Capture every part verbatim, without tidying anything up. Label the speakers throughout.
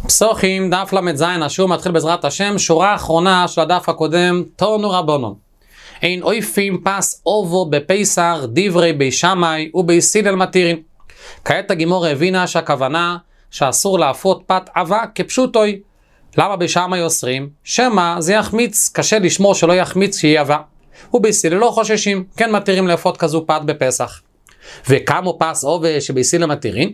Speaker 1: פסוחים, דף למד זין, השיעור מתחיל בעזרת השם, שורה האחרונה של הדף הקודם, תורנו רבונו. אין אויפים פס אובו בפסח, דברי בי שמאי ובי סילל מתירין. כעת הגימור הבינה שהכוונה שאסור להפות פת עבה כפשוטוי. למה בי שמאי אוסרים? שמה זה יחמיץ, קשה לשמור שלא יחמיץ שהיא עבה. ובי סילל לא חוששים, כן מתירים להפות כזו פת בפסח. וכמו פס אובו שבי סילל מתירין?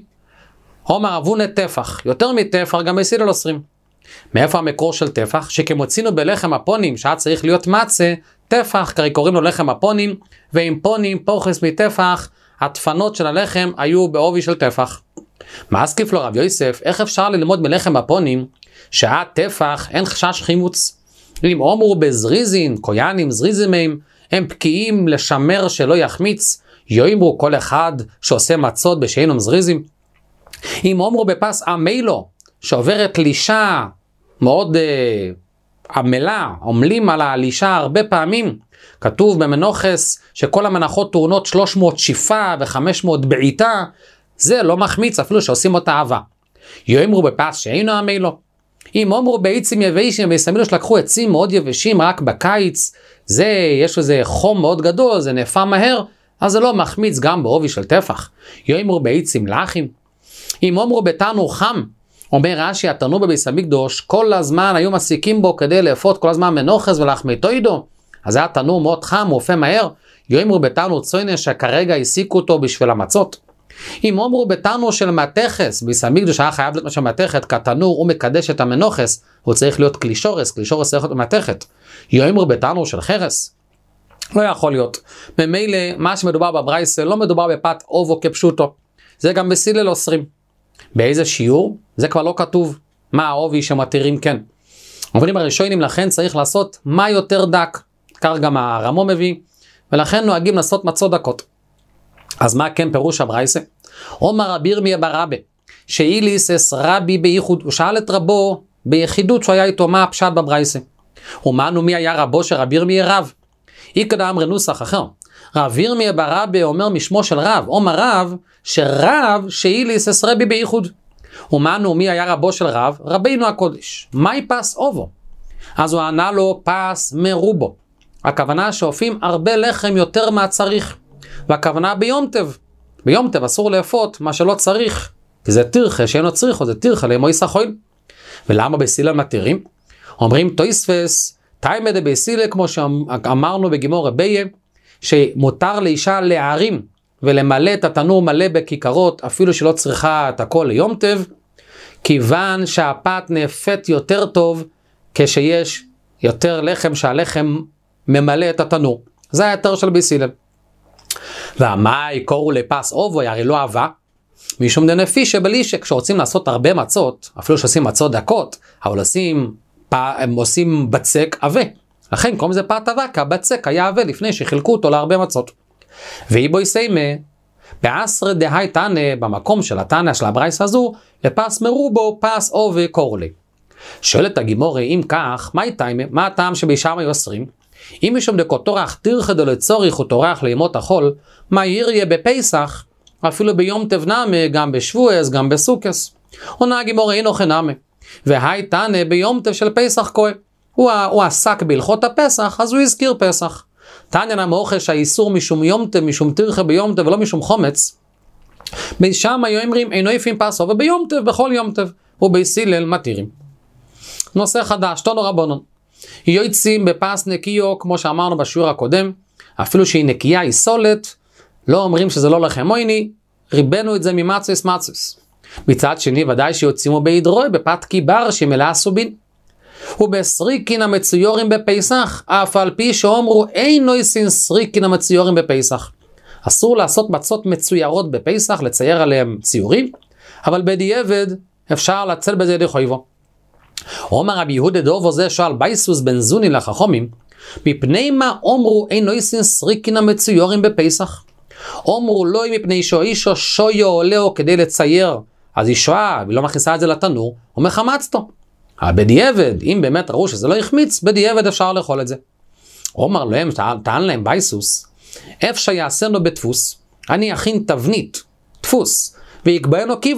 Speaker 1: אומר אבונה טפח, יותר מטפח גם בסילל אוסרים. מאיפה המקור של טפח? שכמוצינו בלחם הפונים שהיה צריך להיות מצה, טפח, קרי קוראים לו לחם הפונים, ועם פונים פורחס מטפח, התפנות של הלחם היו בעובי של טפח. מה הסקיף לו רב יוסף? איך אפשר ללמוד מלחם הפונים שהיה טפח אין חשש חימוץ? אם אומרו בזריזין, קויאנים, זריזימים, הם פקיעים לשמר שלא יחמיץ, יאמרו כל אחד שעושה מצות בשאינם זריזים. אם אומרו בפס עמלו, שעוברת לישה מאוד uh, עמלה, עמלים על הלישה הרבה פעמים, כתוב במנוחס שכל המנחות טעונות שלוש מאות שיפה ו-חמש מאות בעיטה, זה לא מחמיץ אפילו שעושים אותה אהבה. יאמרו בפס שאינו עמלו. אם אומרו בעצים יבשים, ויסמילו שלקחו עצים מאוד יבשים רק בקיץ, זה יש איזה חום מאוד גדול, זה נאפה מהר, אז זה לא מחמיץ גם בעובי של טפח. יאמרו בעצים לחים. אם אומרו בתנור חם, אומר רש"י, התנור בביס המקדוש, כל הזמן היו מסיקים בו כדי לאפות כל הזמן מנוחס ולחמיתוידו, אז זה היה תנור מאוד חם, הוא אופה מהר. יאמרו בתנור צוינש שכרגע הסיקו אותו בשביל המצות. אם אומרו בתנור של מתכס, ביס המקדוש היה חייב להיות משהו מתכת, כי התנור הוא מקדש את המנוחס, הוא צריך להיות קלישורס, קלישורס צריך להיות מתכת. יאמרו בתנור של חרס, לא יכול להיות. ממילא מה שמדובר בברייסה לא מדובר בפת אובו כפשוטו, זה גם בסילל אוסרים. באיזה שיעור? זה כבר לא כתוב. מה העובי שמתירים כן. אומרים הראשונים לכן צריך לעשות מה יותר דק. כך גם הרמו מביא. ולכן נוהגים לעשות מצות דקות. אז מה כן פירוש הברייסה? אומר רבי ירמיה בר רבי, שאיליס אס רבי בייחוד, הוא שאל את רבו ביחידות שהוא היה איתו מה הפשט בברייסה. ומענו מי היה רבו של רבי ירמיה רב. איקדא אמרי נוסח אחר. רב ירמיה בר רבי אומר משמו של רב, אומר רב שרב שאיליס אס רבי בייחוד. ומענו מי היה רבו של רב? רבינו הקודש. מהי פס אובו? אז הוא ענה לו פס מרובו. הכוונה שאופים הרבה לחם יותר מה צריך. והכוונה ביום טב. ביום טב אסור לאפות מה שלא צריך. כי זה תרחה שאינו צריכו, זה תרחה לאמוי סחויל. ולמה בסילל מתירים? אומרים תויספס, תיימא דבסילל כמו שאמרנו בגימור רבייה, שמותר לאישה להרים ולמלא את התנור מלא בכיכרות, אפילו שלא צריכה את הכל ליום טב, כיוון שהפת נאפת יותר טוב כשיש יותר לחם, שהלחם ממלא את התנור. זה היתר של בסילל. והמאי קוראו לפס אובו, הרי לא אהבה, משום דנפי שבלישה, כשרוצים לעשות הרבה מצות, אפילו שעושים מצות דקות, אבל עושים, הם עושים בצק עבה. לכן קוראים זה פת עבה, כי הבצק היה עבה לפני שחילקו אותו להרבה מצות. ואיבו יסיימה, בעשרה דהי תנא, במקום של התנא של הברייס הזו, לפס מרובו, פס אובה קורלי. שואלת הגימורי, אם כך, מה יתיימה? מה הטעם שבישם היו אוסרים? אם משום דקו טורח תרחה דלצוריך וטורח לימות החול, מה יריה בפסח, אפילו ביום תבנמה, גם בשבועס, גם בסוכס. עונה הגימורי אינו חנמה. והי תנא ביום תב של פסח כהה. הוא, הוא עסק בהלכות הפסח, אז הוא הזכיר פסח. תניא נמוכה שהאיסור משום יום טב, משום תרחה ביום טב ולא משום חומץ. בשם היו אומרים אינו יפים פס אובו ביום טב, בכל יום טב, ובסילל מתירים. נושא חדש, תונו רבונון. יוצאים בפס נקיו, כמו שאמרנו בשיעור הקודם, אפילו שהיא נקייה, היא סולת, לא אומרים שזה לא לחם מויני, ריבנו את זה ממצס מצס. מצד שני, ודאי שיוצאים בהידרוי, בפת קיבר שמלאה סובין. ובסריקין המצויורים בפסח, אף על פי שאומרו אין נויסין סריקין המצויורים בפסח. אסור לעשות מצות מצוירות בפסח, לצייר עליהם ציורים, אבל בדיעבד אפשר לצל בזה ידי חויבו. אומר רבי יהודה דובו זה שואל בייסוס בן זוני לחכמים, מפני מה אומרו אין נויסין סריקין המצויורים בפסח? אומרו לא מפני שאישו שויו עולהו כדי לצייר, אז היא שואה ולא מכניסה את זה לתנור, ומחמצתו. אבל בדיעבד, אם באמת ראו שזה לא יחמיץ, בדיעבד אפשר לאכול את זה. אומר להם, טען להם בייסוס, אפשר יעשנו בדפוס, אני אכין תבנית, דפוס, ויקבענו כיוון,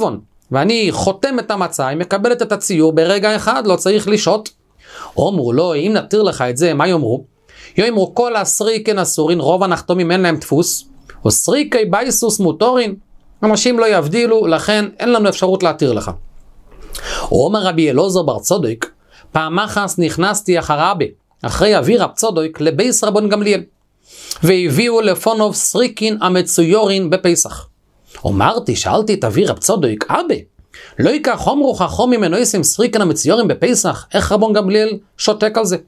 Speaker 1: ואני חותם את המצה, היא מקבלת את הציור ברגע אחד, לא צריך לשעות. אומרו לו, אם נתיר לך את זה, מה יאמרו? יאמרו כל הסריקן אסורין, רוב הנחתומים אין להם דפוס, או סריקי בייסוס מוטורין, אנשים לא יבדילו, לכן אין לנו אפשרות להתיר לך. אומר רבי אלעזר בר צדוק, פעם אחת נכנסתי אחר רבי, אחרי אבי רב צדוק, לבייס רבן גמליאל, והביאו לפונוב סריקין המצויורין בפסח. אמרתי, שאלתי את אבי רב צדוק, אבי, לא ייקח אומרו חכמים מנויסים סריקין המצויורין בפסח, איך רבן גמליאל שותק על זה?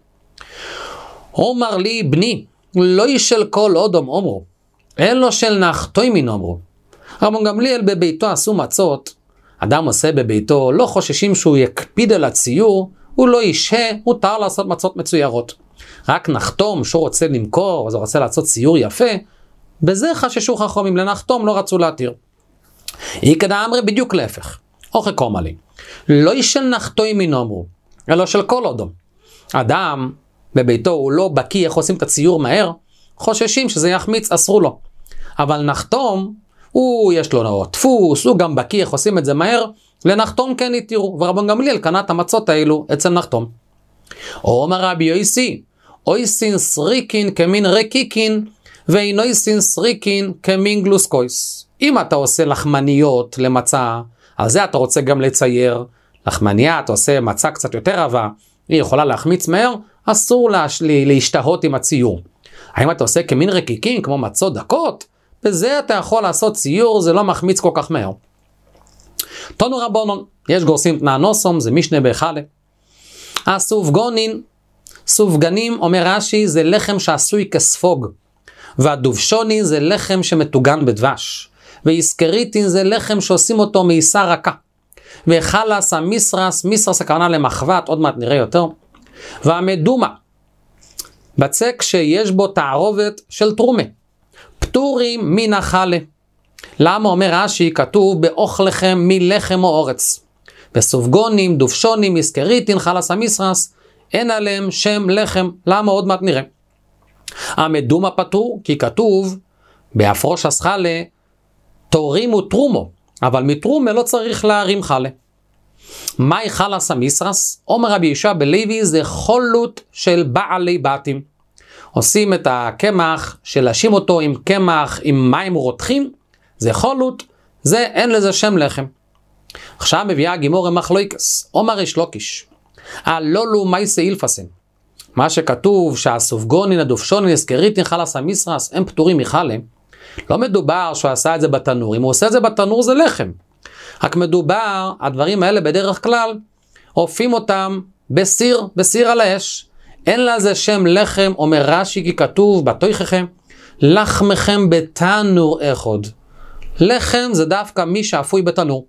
Speaker 1: אומר לי, בני, לא ישל כל אודום אומרו, אלו של נחתוימין אומרו. רבן גמליאל בביתו עשו מצות, אדם עושה בביתו, לא חוששים שהוא יקפיד על הציור, הוא לא ישהה, מותר לעשות מצות מצוירות. רק נחתום שהוא רוצה למכור, אז הוא רוצה לעשות ציור יפה, בזה חששו חכמים, לנחתום לא רצו להתיר. היא כדה אמרי בדיוק להפך. אוכל קומה לי. לא ישל נחתוימין אומרו, אלא של כל אודום. אדם בביתו הוא לא בקיא איך עושים את הציור מהר, חוששים שזה יחמיץ, אסרו לו. אבל נחתום, הוא יש לו דפוס, הוא גם בקיא איך עושים את זה מהר, לנחתום כן יתירו, ורבן גמליאל קנה את המצות האלו אצל נחתום. אומר רבי יוסי, אויסין סריקין כמין רקיקין, ואינויסין סריקין כמין גלוסקויס. אם אתה עושה לחמניות למצה, על זה אתה רוצה גם לצייר. לחמניה, אתה עושה מצה קצת יותר רבה, היא יכולה להחמיץ מהר, אסור לה, להשתהות עם הציור. האם אתה עושה כמין רקיקין, כמו מצות דקות, בזה אתה יכול לעשות ציור, זה לא מחמיץ כל כך מהר. תנו רבונון, יש גורסים תנענוסום, זה משנה בהחלה. הסופגונין, סופגנים, אומר רש"י, זה לחם שעשוי כספוג. והדובשוני זה לחם שמטוגן בדבש. ואיסקריטין זה לחם שעושים אותו מעיסה רכה. וחלס המסרס, מסרס הכוונה למחבת, עוד מעט נראה יותר. והמדומה, בצק שיש בו תערובת של תרומה. פטורים מן החלה. למה אומר רש"י כתוב באוכלכם מלחם או אורץ? בסופגונים, דובשונים, איסקריטין, חלס המסרס, אין עליהם שם לחם. למה? עוד מעט נראה. המדומה פטור, כי כתוב בהפרוש הסחלה, תורימו תרומו, אבל מתרומה לא צריך להרים חלה. מהי חלס המסרס? אומר רבי ישוע בלוי, זה חולות של בעלי בתים. עושים את הקמח, שלשים אותו עם קמח, עם מים רותחים, זה חולות, זה אין לזה שם לחם. עכשיו מביאה גימורה מחלוקס, אומר ריש לוקיש, הלולו מייסה אילפסן. מה שכתוב שהסופגונין, הדובשונין, איסקריטין, חלס המסרס, הם פטורים מחלה, לא מדובר שהוא עשה את זה בתנור, אם הוא עושה את זה בתנור זה לחם. רק מדובר, הדברים האלה בדרך כלל, עופים אותם בסיר, בסיר על האש. אין לזה שם לחם, אומר רש"י, כי כתוב בתוככם, לחמכם בתנור אחד. לחם זה דווקא מי שאפוי בתנור.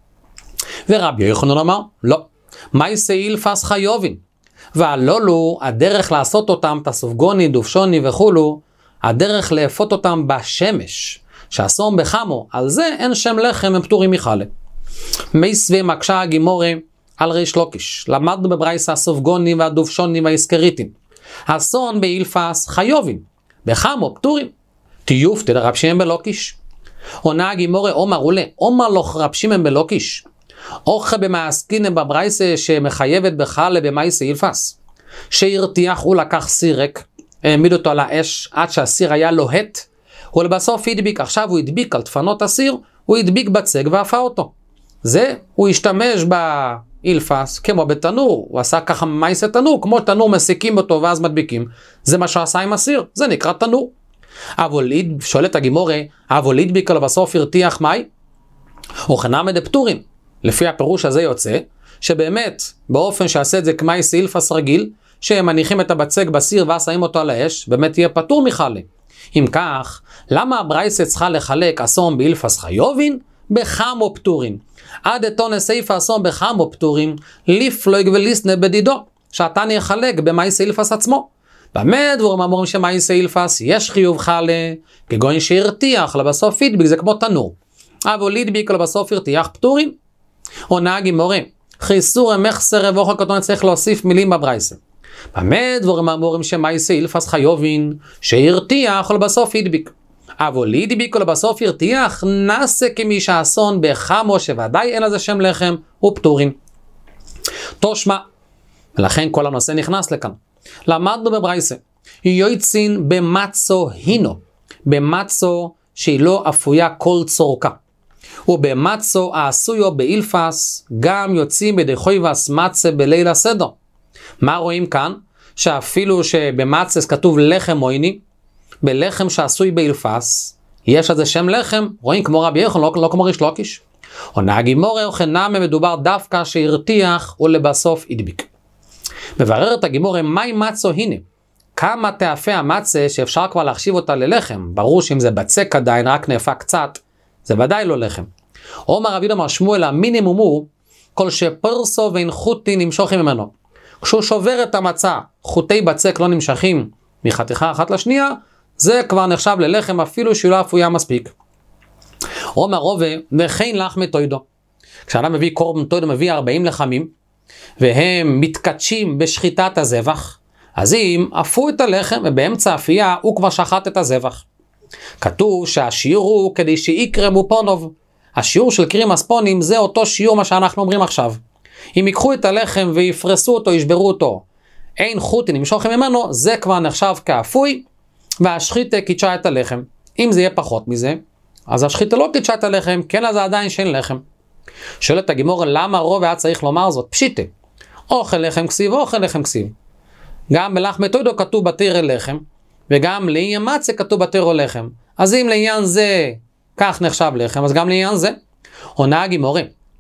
Speaker 1: ורבי יוחנן אמר, לא. מייסה אילפס חיובין. והלולו, הדרך לעשות אותם, תסופגוני, דובשוני וכולו, הדרך לאפות אותם בשמש, שעשום בחמו, על זה אין שם לחם, הם פטורים מחלה. מייסווה מקשה הגימורה על ריש לוקיש. למדנו בברייסה הסופגוני והדובשוני והאיסקריטים. אסון באילפס חיובין. בחמו פטורים. תיוף תדע רב שמעון בלוקיש. עונה הגימורה אומר עולה, אומר לך רב שמעון בלוקיש. אוכל במעסקינם בברייסה שמחייבת בחלה במייסה אילפס. שהרתיח הוא לקח סירק, העמיד אותו על האש עד שהסיר היה לוהט, ולבסוף הדביק, עכשיו הוא הדביק על דפנות הסיר, הוא הדביק בצג ואפה אותו. זה, הוא השתמש באילפס כמו בתנור, הוא עשה ככה מייסה תנור, כמו תנור מסיקים אותו ואז מדביקים, זה מה שהוא עשה עם הסיר, זה נקרא תנור. אבל שואלת הגימורה, אבל הדביק על בסוף הרתיח מי? וכנם דפטורים. לפי הפירוש הזה יוצא, שבאמת, באופן שעשה את זה כמייסה אילפס רגיל, שהם מניחים את הבצק בסיר ואז שמים אותו על האש, באמת יהיה פטור מחלה. אם כך, למה הברייסה צריכה לחלק אסון באילפס חיובין? בחמו פטורים. עד אתון סעיף אסון בחמו פטורים, ליפלויג וליסנה בדידו, שאתה נחלק במייסה אילפס עצמו. באמת דבורים אמורים שמייסה אילפס יש חיוב חלה, כגון שהרתיח לבסוף ידביק, זה כמו תנור. אבל ידביק לבסוף הרתיח פטורים. עונה הגימורה, חיסור מחסר רבוך הקטון צריך להוסיף מילים בברייסה. באמת דבורים אמורים שמייסה אילפס חיובין, שהרתיח ולבסוף ידביק. אבל לידי ביקו לבסוף הרתיח, נעשה כמי שהאסון בחמו שוודאי אין לזה שם לחם ופטורים. תושמע, ולכן כל הנושא נכנס לכאן. למדנו בברייסה, יויצין במצו הינו, במצו שהיא לא אפויה כל צורכה. ובמצו העשויו באילפס, גם יוצאים בידי חויבס מצה בליל הסדר. מה רואים כאן? שאפילו שבמצס כתוב לחם מויני, בלחם שעשוי באילפס, יש לזה שם לחם, רואים כמו רבי יוחנן, לא, לא כמו ריש לוקיש. עונה הגימורה, או חנמי מדובר דווקא שהרתיח ולבסוף הדביק. מבררת הגימורה, מהי מצו הנה? כמה תאפה המצה שאפשר כבר להחשיב אותה ללחם? ברור שאם זה בצק עדיין, רק נאפה קצת, זה ודאי לא לחם. אומר רבי אמר שמואל, המינימום הוא, כל שפרסו ואין חוטי נמשכים ממנו. כשהוא שובר את המצה, חוטי בצק לא נמשכים מחתיכה אחת לשנייה, זה כבר נחשב ללחם אפילו שהיא לא אפויה מספיק. אומר רובה, וכן לחמי תוידו. כשאדם מביא קורבן תוידו, מביא ארבעים לחמים, והם מתקדשים בשחיטת הזבח, אז אם אפו את הלחם ובאמצע אפייה הוא כבר שחט את הזבח. כתוב שהשיעור הוא כדי שיקרמו פונוב. השיעור של קרים הספונים זה אותו שיעור מה שאנחנו אומרים עכשיו. אם ייקחו את הלחם ויפרסו אותו, ישברו אותו, אין חוטי נמשוך ממנו, זה כבר נחשב כאפוי, והשחיטה קידשה את הלחם. אם זה יהיה פחות מזה, אז השחיטה לא קידשה את הלחם, כן, אז זה עדיין שאין לחם. שואלת הגימורה, למה רוב היה צריך לומר זאת? פשיטה. אוכל לחם כסיב, אוכל לחם כסיב. גם בלחמי תוידו כתוב בתירא לחם, וגם לעניין מצה כתוב בתירא לחם. אז אם לעניין זה כך נחשב לחם, אז גם לעניין זה. עונה הגימורה,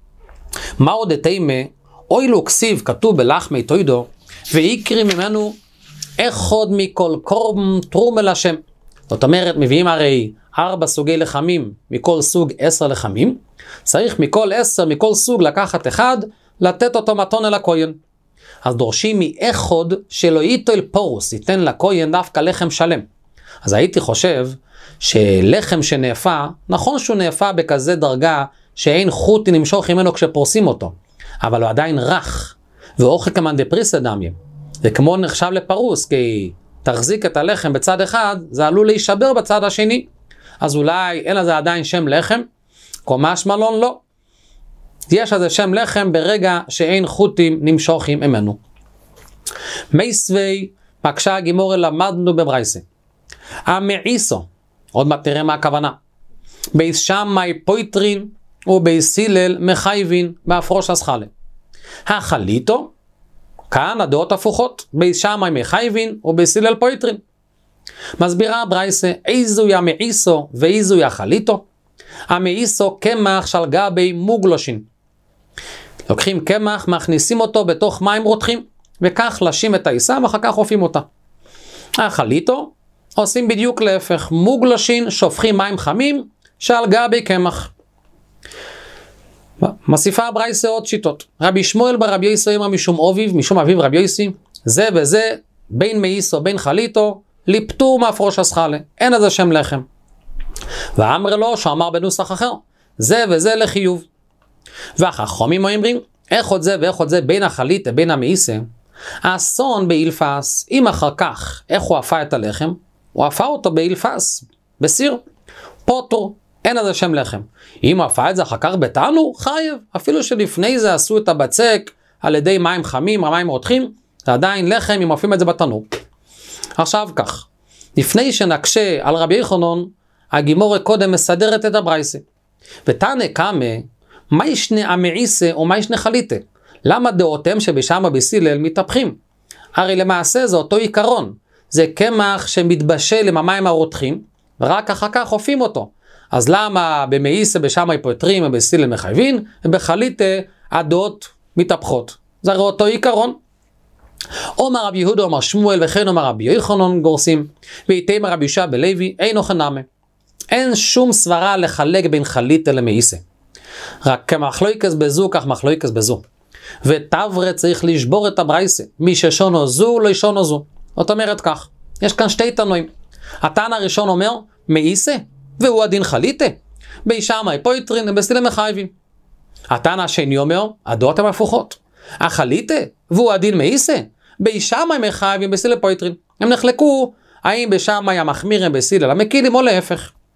Speaker 1: מה עוד תימה, אוי לו כסיב כתוב בלחמי תוידו, ויקרי ממנו אחד מכל קורבן תרום אל השם. זאת אומרת, מביאים הרי ארבע סוגי לחמים, מכל סוג עשר לחמים, צריך מכל עשר, מכל סוג לקחת אחד, לתת אותו מתון אל הכהן. אז דורשים מאחד שלא ייטול פורוס, ייתן לכהן דווקא לחם שלם. אז הייתי חושב שלחם שנאפה, נכון שהוא נאפה בכזה דרגה שאין חוטי נמשוך ממנו כשפורסים אותו, אבל הוא עדיין רך, ואוכל כמן דפריסא דמיה. זה כמו נחשב לפרוס, כי תחזיק את הלחם בצד אחד, זה עלול להישבר בצד השני. אז אולי אין לזה עדיין שם לחם, קומש מלון לא. יש לזה שם לחם ברגע שאין חוטים נמשוכים ממנו. מייסווי, מקשה הגימורה למדנו בברייסה. המעיסו, עוד מעט תראה מה הכוונה. בייס שמאי פויטרין ובייס הלל מחייבין בהפרוש הסחלה. החליטו, כאן הדעות הפוכות, בייס שמאי מחייבין ובייס הלל פויטרין. מסבירה ברייסה, איזו יא מעיסו ואיזו יא חליטו. המעיסו קמח של גבי מוגלושין. לוקחים קמח, מכניסים אותו בתוך מים רותחים, וכך לשים את העיסה ואחר כך אופים אותה. החליטו עושים בדיוק להפך, מוגלושין שופכים מים חמים שעל גבי קמח. מוסיפה ברייסה עוד שיטות. רבי שמואל ברבי יוסי אמר משום אביב, משום אביב רבי יוסי, זה וזה בין מעיסו בין חליטו, לפטור מהפרוש הסחלה, אין איזה שם לחם. ואמר לו שאמר בנוסח אחר, זה וזה לחיוב. והחכמים אומרים, איך עוד זה ואיך עוד זה בין החליטה בין המעיסה, האסון באילפס, אם אחר כך איך הוא אפה את הלחם, הוא אפה אותו באילפס, בסיר, פוטור, אין איזה שם לחם. אם הוא אפה את זה אחר כך בתענור, חייב, אפילו שלפני זה עשו את הבצק על ידי מים חמים, מים רותחים, זה עדיין לחם אם אופים את זה בתענור. עכשיו כך, לפני שנקשה על רבי יוחנן, הגימורה קודם מסדרת את הברייסה. ותנא קמא, מה ישנה המעיסה או מה ישנה חליטה? למה דעותיהם שבשמה בסילל מתהפכים? הרי למעשה זה אותו עיקרון. זה קמח שמתבשל עם המים הרותחים, ורק אחר כך אופים אותו. אז למה במעיסה בשמה פוטרים ובסילל מחייבים, ובחליטה הדעות מתהפכות? זה הרי אותו עיקרון. אומר רבי יהודה אומר שמואל וכן אומר רבי יוחנן גורסים, ואיתם רבי יהושע בלוי אינו חנמי. אין שום סברה לחלק בין חליטה למעיסה. רק כמחלוקס בזו כך מחלוקס בזו. ותברה צריך לשבור את הברייסה. מי ששונו זו לא ישונו זו. זאת אומרת כך, יש כאן שתי תנועים. הטען הראשון אומר מעיסה, והוא הדין חליטה. בישמאי פויטרין ובסילל מחייבים. הטען השני אומר, הדעות הן הפוכות. החליטה, והוא הדין מעיסה. בישמאי מחייבים בסילל פויטרין. הם נחלקו האם בשמאי המחמירים בסילל המקילים או להפך.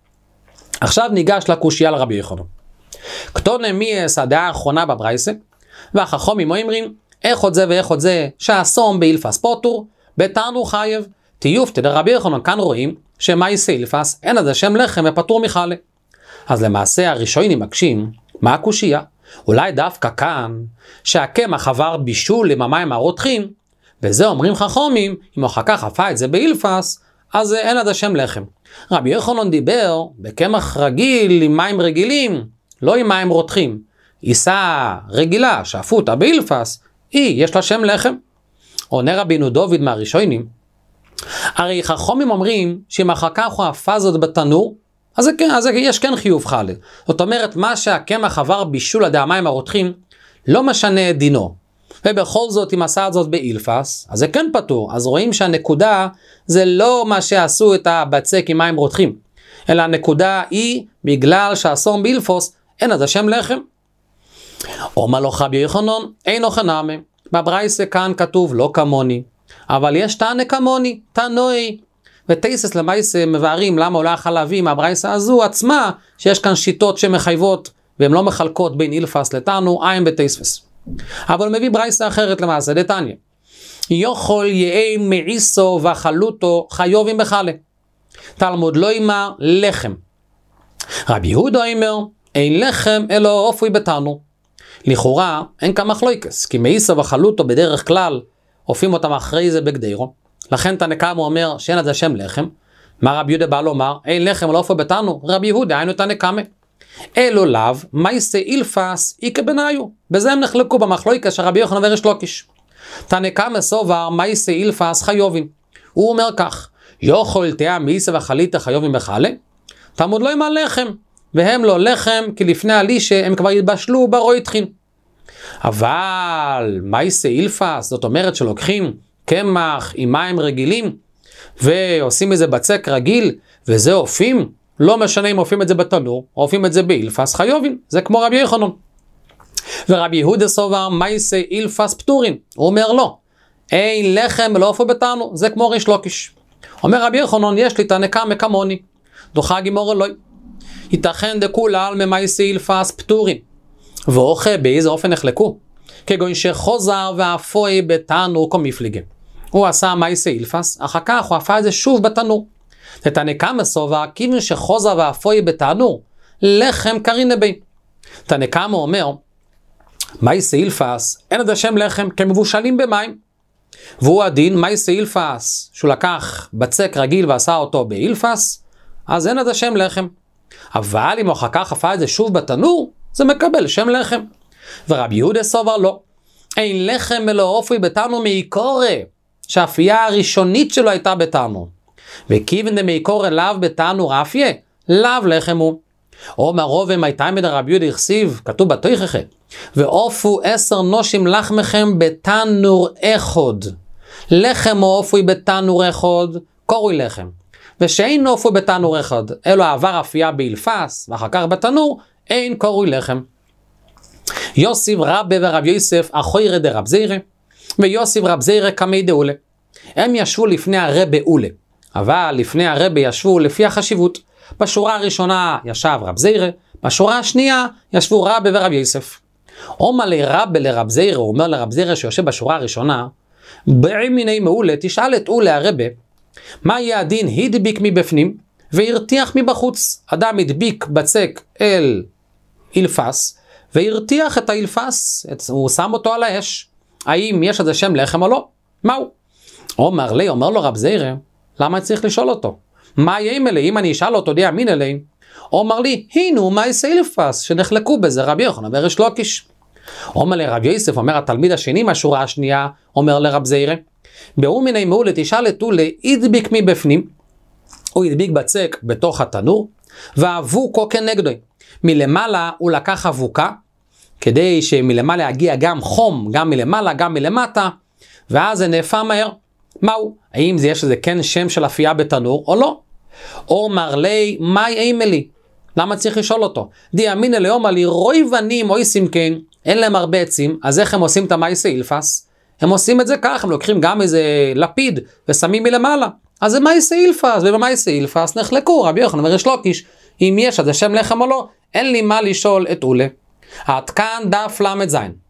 Speaker 1: עכשיו ניגש לקושייה לרבי יוחנן. כתונה מי אס הדעה האחרונה בברייסה, והחכמים אומרים, איך עוד זה ואיך עוד זה, שהסום באילפס פוטור, בתנור חייב, תיופתא דרבי יוחנן. כאן רואים שמאייסה אילפס, אין הזה שם לחם ופטור מחלה. אז למעשה הראשונים מקשים, מה הקושייה? אולי דווקא כאן, שהקמח עבר בישול עם המים הרותחים, וזה אומרים חכמים, אם אחר כך חפה את זה באילפס, אז אין עד השם לחם. רבי יוחנן דיבר בקמח רגיל עם מים רגילים, לא עם מים רותחים. עיסה רגילה, שאפו אותה באילפס, היא, יש לה שם לחם. עונה רבינו דוד מהראשונים, הרי חכמים אומרים שאם אחר כך הוא אפה זאת בתנור, אז, זה, אז זה, יש כן חיוב חלה. זאת אומרת, מה שהקמח עבר בישול עד המים הרותחים, לא משנה את דינו. ובכל זאת, אם עשה את זאת באילפס, אז זה כן פטור. אז רואים שהנקודה זה לא מה שעשו את הבצק עם מים רותחים, אלא הנקודה היא בגלל שהסום באילפוס אין עד השם לחם. אומר לו רבי יוחנן, אין אוכנמי. בברייסה כאן כתוב לא כמוני, אבל יש תענה כמוני, תענוי. ותייסס למייסה מבארים למה הוא לא יכול להביא מהברייסה הזו עצמה, שיש כאן שיטות שמחייבות והן לא מחלקות בין אילפס לתענו, עין בתייספס. אבל הוא מביא ברייסה אחרת למעשה, דתניא. יוכל יאי מעיסו וחלוטו חיובים בחלה. תלמוד לא אמר לחם. רבי יהודה אומר, אין לחם אלא אופוי בתענו. לכאורה אין כאן מחלוקס, כי מעיסו וחלוטו בדרך כלל אופים אותם אחרי זה בגדרו. לכן תנא קמא אומר שאין עד השם לחם. מה רבי יהודה בא לומר? אין לחם אלא אופוי בתענו. רבי יהודה היינו תנא קמא. אלו לאו מייסה אילפס איקה בניו. בזה הם נחלקו במחלוקס של רבי יוחנן וריש לוקיש. תנא קמא סובר מייסה אילפס חיובים. הוא אומר כך, יוכל תהיה מעיסה וחליטה חיובים בחלה, תלמוד לא אמר לחם, והם לא לחם כי לפני הלישה הם כבר התבשלו ברויטחין. אבל מייסה אילפס, זאת אומרת שלוקחים קמח עם מים רגילים ועושים איזה בצק רגיל וזה אופים, לא משנה אם אופים את זה בתנור או אופים את זה באילפס, חיובים. זה כמו רבי יוחנן. ורבי יהודה סובר מייסה אילפס פטורין. הוא אומר לא, אין לחם לא אופו בתענו. זה כמו ריש לוקיש. אומר רבי יוחנן, יש לי תנא קמא כמוני. דוחה גימור אלוהי, ייתכן דכולל ממייסה אילפס פטורין. ואוכה באיזה אופן נחלקו? כגון שחוזר ואפוי בתענור כמפליגה. הוא עשה מייסה אילפס, אחר כך הוא אפה את זה שוב בתנור. תנא קמא סובר, כיוון שחוזר ואפוי בתענור, לחם קרין בי. תנא קמא אומר, מייסה אילפס, אין עד השם לחם, כמבושלים במים. והוא הדין, מייסה אילפס, שהוא לקח בצק רגיל ועשה אותו באילפס, אז אין עד השם לחם. אבל אם אחר כך אפה את זה שוב בתנור, זה מקבל שם לחם. ורבי יהודה סובר לא. אין לחם אלא אופוי בתענור מעיקורא, שהאפייה הראשונית שלו הייתה בתענור. וכיוון דמעיקורא לאו בתענור אפיה, לאו לחם הוא. אומר רובע מייתמא דרבי יהודה הכסיב, כתוב בתוכחה, ואופו עשר נושים לחמכם בתנור אחד. לחם אופוי בתנור אחד, קורוי לחם. ושאין אופוי בתנור אחד, אלו עבר אפייה באילפס, ואחר כך בתנור, אין קורוי לחם. יוסיף רבי ורב יוסף אחוירא דרב זירא, ויוסיף רב זירא קמי דאולה. הם ישבו לפני הרבי אולה, אבל לפני הרבי ישבו לפי החשיבות. בשורה הראשונה ישב רב זירא, בשורה השנייה ישבו רבי ורב יוסף. אומר לרבי לרב זירא, הוא אומר לרב זירא שיושב בשורה הראשונה, בעמיני מעולה, תשאל את אולה הרבי, מה יהיה הדין הדביק מבפנים והרתיח מבחוץ? אדם הדביק בצק אל אילפס והרתיח את האילפס, הוא שם אותו על האש. האם יש לזה שם לחם או לא? מהו? אומר לי, אומר לו רב זירא, למה צריך לשאול אותו? מה יהיה אלי? אם אני אשאל אותו די אמין אלי, אומר לי, הינו מייסה אילפס, שנחלקו בזה רבי יוחנן וריש לוקיש. אומר לרב יוסף, אומר התלמיד השני מהשורה השנייה, אומר לרב זירא, בעמיני מעולה תשאל את אולה, הדביק מבפנים, הוא הדביק בצק בתוך התנור, ואבוקו כנגדו. מלמעלה הוא לקח אבוקה, כדי שמלמעלה יגיע גם חום, גם מלמעלה, גם מלמטה, ואז זה נאפה מהר. מהו? האם זה יש לזה כן שם של אפייה בתנור או לא? אומר לי, מה יאמר לי? למה צריך לשאול אותו? די אמין אלי אומר לי, רוי בנים עושים כן, אין להם הרבה עצים, אז איך הם עושים את המייסה אילפס? הם עושים את זה כך, הם לוקחים גם איזה לפיד ושמים מלמעלה. אז זה מייסה אילפס, ובמייסה אילפס נחלקו רבי יוחנן וריש לוקיש, אם יש על זה שם לחם או לא, אין לי מה לשאול את אולה. עד כאן דף למד זין.